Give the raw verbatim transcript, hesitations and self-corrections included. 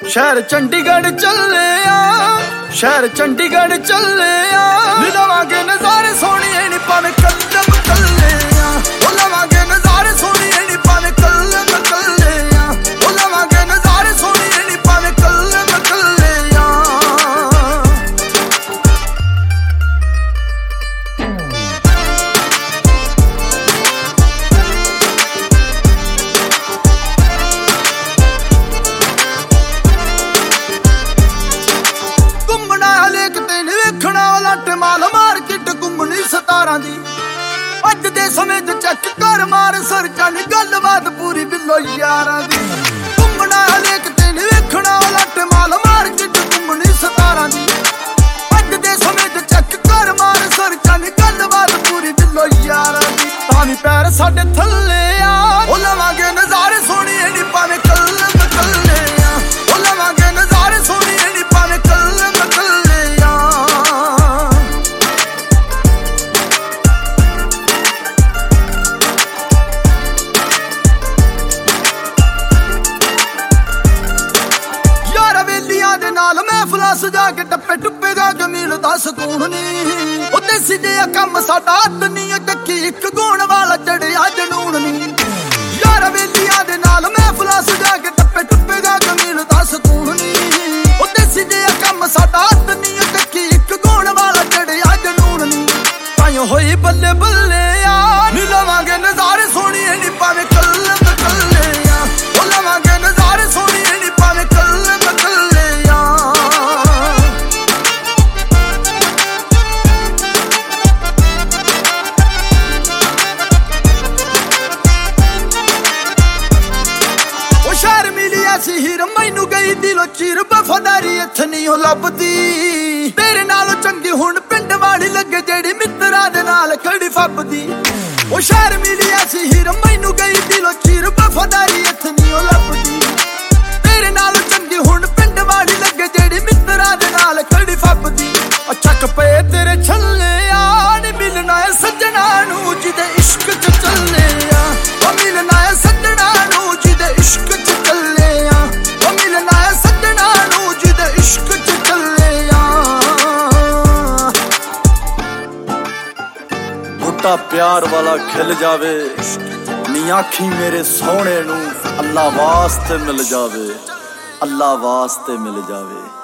शहर चंडीगढ़ चले आ शहर चंडीगढ़ चले आ लवांगे नजारे सोहणिए नी भावें कदम कल्ले आ ओ लवांगे नजारे सोहणिए नी भावें कदम कल्ले आ ओ लवांगे नजारे सोहणिए नी भावें कदम कल्ले आ माल मार्केट घूमनी सतारा दी अज दे समय च चेक कर मार सर चल गलबात पूरी बिलो यारा दी घूमना हलेक तेन वेखना लट माल मार्केट घूमनी सतारा दी अज दे समय च चेक कर मार सर चल गलबात पूरी बिलो यारा दी तावी पैर साडे थल्ले आ ओ लवांगे नजारे सोहणिए नी भावें कलम कल्ले आ ओ लवांगे नजारे सोहणिए नी भावें कलम कल्ले आ महफिल सजा के टप्पे टुप्पे गा के मिलदा सकून नी ओ देसी जिहा कम साडा हत्थ नी टक्की इक गुण वाला चढ़िया जनून नी यार वेलियां दे नाल महफिल सजा के टप्पे टुप्पे गा के मिलदा सकून नी ओ देसी जिहा कम साडा हत्थ नी टक्की इक गुण वाला चढ़िया जनून नी ताईं होई बल्ले बल्ले आ नी लवांगे नजारे सोहणिए नी भावें कलम कल्ले आ ओ लवांगे नजारे सोहणिए नी भावें कलम कल्ले आ ऐसी हीर मैनू गई दिलों चीर वफादारी इत्थे नहीं हो लभदी तेरे नालों चंगी हुण पिंड वाली लगे जेड़ी मित्तरां दे नाल खड़ी फबदी ओ शहर मिली ऐसी हीर मैनू गई दिलों चीर वफादारी इत्थे नहीं हो लभदी तेरे नालों चंगी हुण पिंड वाली लगे जेड़ी मित्तरां दे नाल खड़ी फबदी चक पे तेरे छल्ले आ नी मिलना है सजना नू जिदे इश्क च चले आ ओ मिलना है सजना नू जिदे इश्क च चले बूटा प्यार वाला खिल जावे नी आखी मेरे सोहणे नू अल्लाह वास्ते मिल जावे अल्लाह वास्ते मिल जावे।